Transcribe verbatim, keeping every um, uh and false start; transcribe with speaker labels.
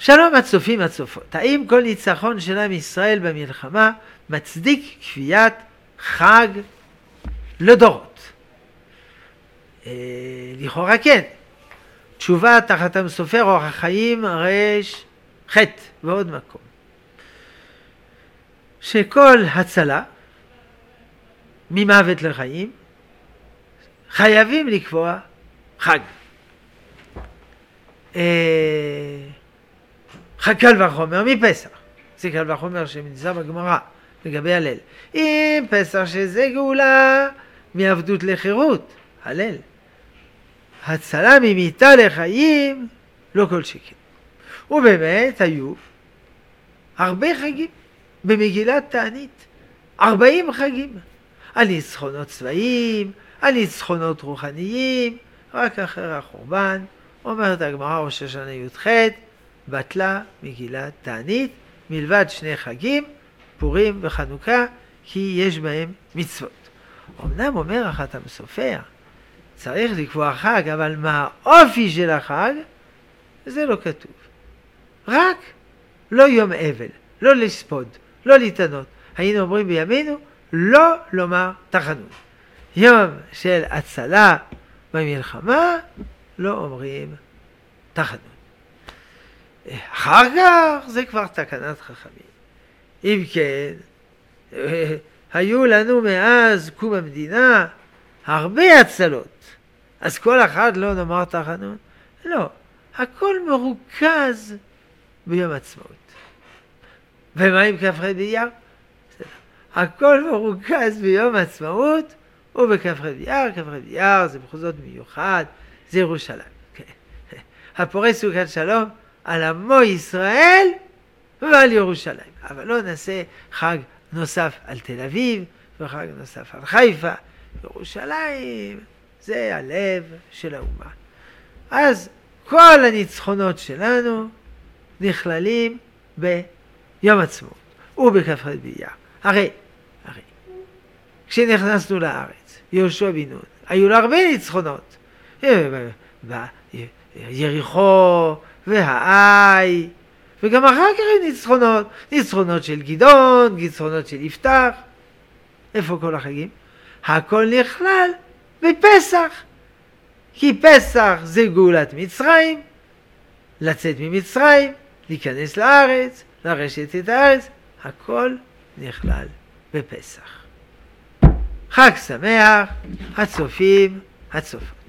Speaker 1: שלום הצופים הצופות, האם כל ניצחון של עם ישראל במלחמה מצדיק כפיית חג לדורות? אה, לכאורה כן. תשובה תחת הסופר אורח החיים רש חטא ועוד מקום. שכל הצלה ממוות לחיים חייבים לקבוע חג. אה, חג קל וחומר מפסח. זה קל וחומר שנמצא בגמרא לגבי הלל. אם פסח שזה גאולה מעבדות לחירות, הלל. הצלה ממיתה לחיים, לא כל שכן. ובאמת היו הרבה חגים במגילת תענית. ארבעים חגים. על ניצחונות צבאיים, על ניצחונות רוחניים, רק אחרי החורבן, אומרת הגמרא ראש השנה י"ח, בטלה מגילת תענית, מלבד שני חגים, פורים וחנוכה, כי יש בהם מצוות. אמנם אומר החתם סופר, צריך לקבוע חג, אבל מה האופי של החג? זה לא כתוב. רק לא יום אבל, לא לספוד, לא להתענות. היינו אומרים בימינו, לא לומר תחנון. יום של הצלה במלחמה, לא אומרים תחנון. אחר כך זה כבר תקנת חכמים. אם כן, היו לנו מאז קום המדינה הרבה הצלות. אז כל אחד לא נאמר תחנון? לא. הכל מרוכז ביום עצמאות. ומה עם כ"ח באייר? הכל מרוכז ביום עצמאות ובכ"ח באייר. כ"ח באייר זה מחוזות מיוחד, זה ירושלים. הפורש סוכת שלום על עמו ישראל ועל ירושלים. אבל לא נעשה חג נוסף על תל אביב וחג נוסף על חיפה. ירושלים זה הלב של האומה. אז כל הניצחונות שלנו נכללים ביום עצמאות ובכ"ח באייר. הרי, הרי, כשנכנסנו לארץ, יהושע בן נון, היו לה הרבה ניצחונות. יריחו והאי, וגם אחר כך ניצחונות, ניצחונות של גדעון, ניצחונות של יפתח. איפה כל החגים? הכל נכלל בפסח. כי פסח זה גאולת מצרים, לצאת ממצרים, להיכנס לארץ, לרשת את הארץ, הכל נכלל בפסח. חג שמח, הצופים, הצופות.